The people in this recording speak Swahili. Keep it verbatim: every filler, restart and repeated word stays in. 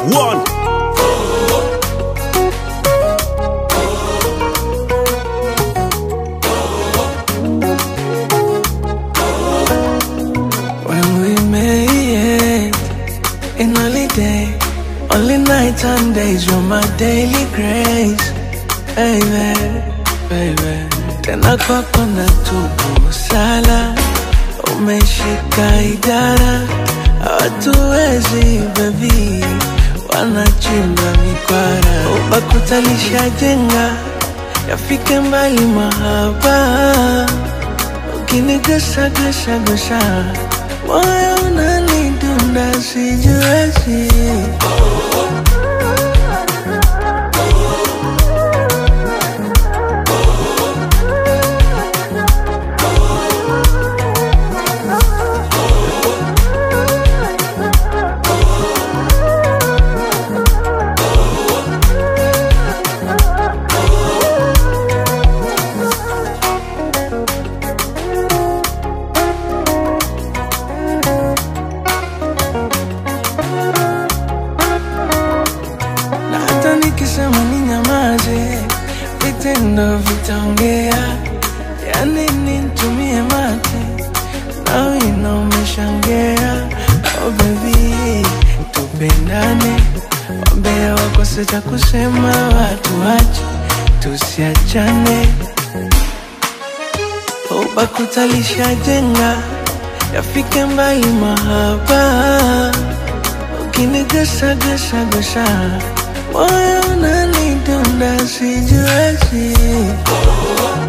One. When we made in only day, only night and days, you're my daily grace, baby, baby. Tena kwako natubu sala, umeshika idara, hawatuwezi baby, wanachimba mikwara. Ubakutalisha jenga, yafike mbali mahaba, ukinigusa gusa gusa, moyo unanidunda sijiwezi. Nikisema ninyamaze, vitendo vitaongea. Yani nitumie mate, na wino umeshangea. Oh baby, tupendane, wambea wakose cha kusema, watu wache, tusiachane. Ubakutalisha jenga, yafike mbali mahaba, ukinigusa gusa gusa, moyo unanidunda sijiwezi.